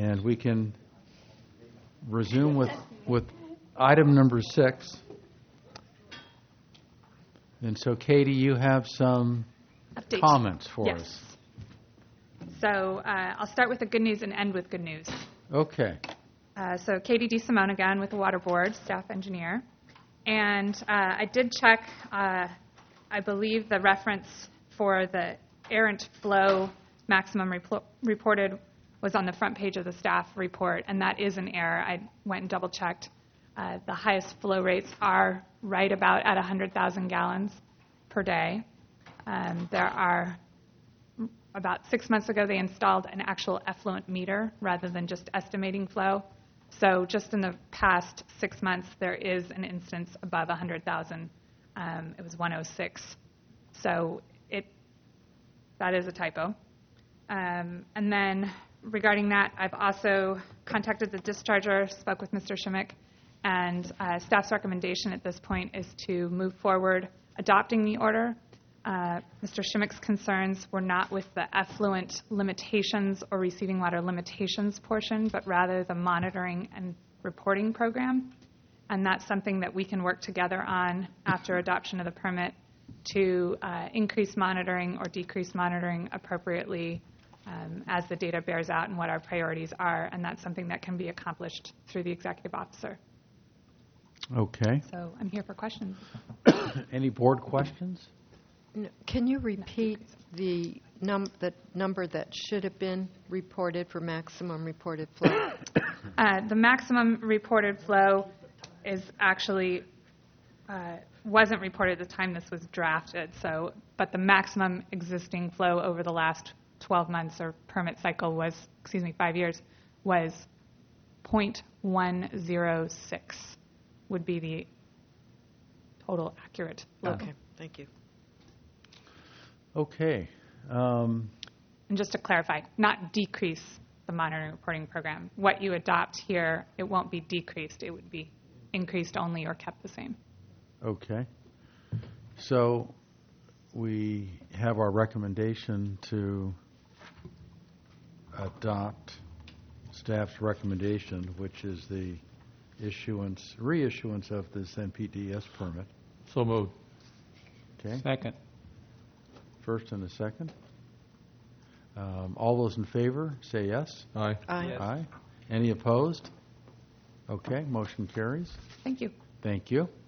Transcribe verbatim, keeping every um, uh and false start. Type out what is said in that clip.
And we can resume with, with item number six. And so, Katie, you have some Update. comments for Yes. us. So uh, I'll start with the good news and end with good news. Okay. Uh, so Katie DeSimone again with the Water Board, staff engineer. And uh, I did check, uh, I believe the reference for the errant flow maximum repl- reported was on the front page of the staff report, and that is an error. I went and double checked. Uh, the highest flow rates are right about at one hundred thousand gallons per day. Um, there are, about six months ago, they installed an actual effluent meter rather than just estimating flow. So just in the past six months, there is an instance above one hundred thousand. Um, it was one oh six. So it that is a typo. Um, and then regarding that, I've also contacted the discharger, spoke with Mister Schimmick, and uh, staff's recommendation at this point is to move forward adopting the order. Uh, Mister Schimmick's concerns were not with the effluent limitations or receiving water limitations portion, but rather the monitoring and reporting program. And that's something that we can work together on after adoption of the permit to uh, increase monitoring or decrease monitoring appropriately um, as the data bears out and what our priorities are. And that's something that can be accomplished through the executive officer. Okay. So I'm here for questions. Any board questions? No, Can you repeat the num, the number that should have been reported for maximum reported flow? Uh, the maximum reported flow is actually, uh, wasn't reported at the time this was drafted, so, but the maximum existing flow over the last twelve months or permit cycle was, excuse me, five years, was zero point one zero six would be the total accurate flow. Okay, thank you. Okay. Um, And just to clarify, not decrease the monitoring reporting program. What you adopt here, it won't be decreased. It would be increased only or kept the same. Okay. So we have our recommendation to adopt staff's recommendation, which is the issuance, reissuance of this N P D E S permit. So moved. Okay. Second. First and a second. Um, all those in favor, say yes. Aye. Aye. Aye. Any opposed? Okay, motion carries. Thank you. Thank you.